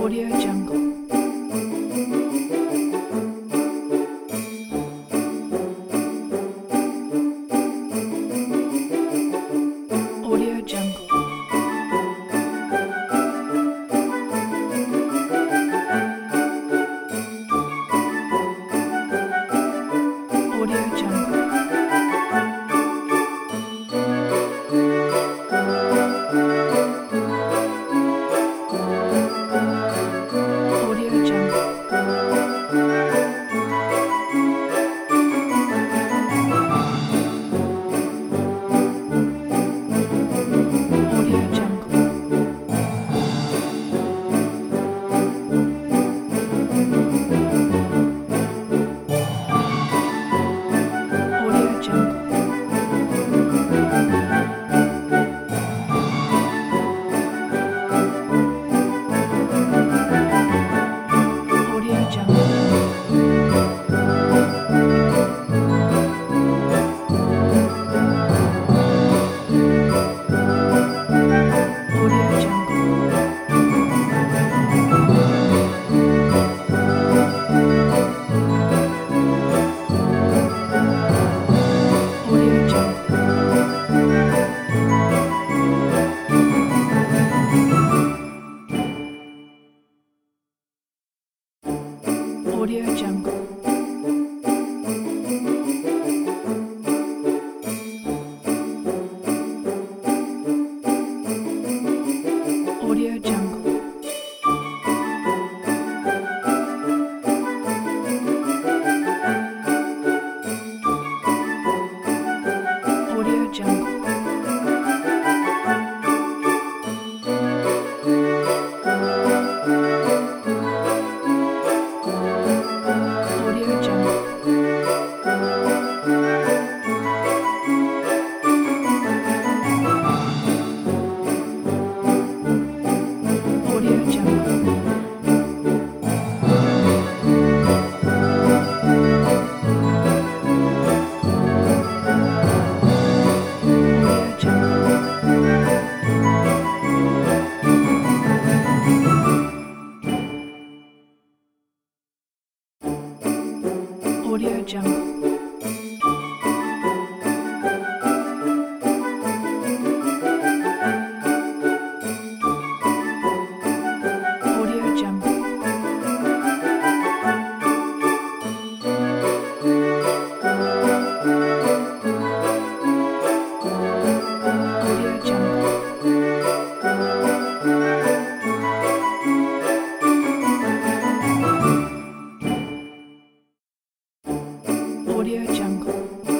Audio Jungle. Audio Jungle. Audio Jungle. Audio Jungle. Audio Jungle. Audio Jungle. Audio Jungle. Audio Jungle. Audio Jungle. Audio Jungle. Audio Jungle. Audio Jungle. Audio Jungle. Audio Jungle. Audio Jungle. Audio Jungle. Audio Jungle. Audio Jungle. Audio Jungle.